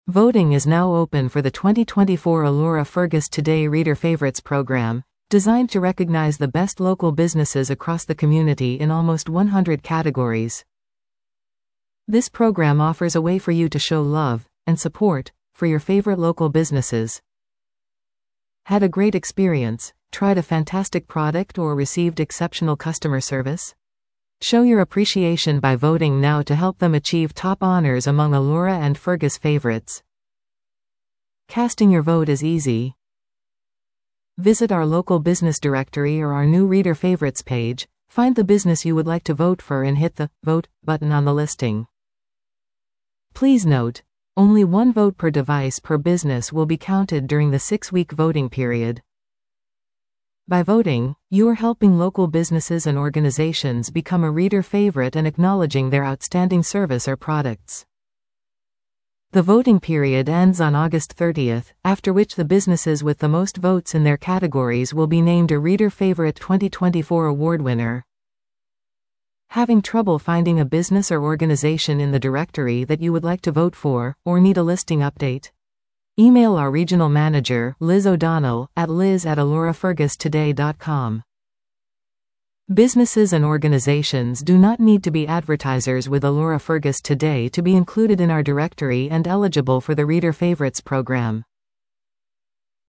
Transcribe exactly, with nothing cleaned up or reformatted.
Voting is now open for the twenty twenty-four Allura Fergus Today Reader Favorites program, designed to recognize the best local businesses across the community in almost one hundred categories. This program offers a way for you to show love and support for your favorite local businesses. Had a great experience, tried a fantastic product, or received exceptional customer service? Show your appreciation by voting now to help them achieve top honors among Allura and Fergus favorites. Casting your vote is easy. Visit our local business directory or our new Reader Favorites page, find the business you would like to vote for and hit the Vote button on the listing. Please note, only one vote per device per business will be counted during the six-week voting period. By voting, you are helping local businesses and organizations become a reader favorite and acknowledging their outstanding service or products. The voting period ends on August thirtieth, after which the businesses with the most votes in their categories will be named a Reader Favorite twenty twenty-four award winner. Having trouble finding a business or organization in the directory that you would like to vote for, or need a listing update? Email our regional manager, Liz O'Donnell, at liz at allura fergus today dot com. Businesses and organizations do not need to be advertisers with Allura Fergus Today to be included in our directory and eligible for the Reader Favorites program.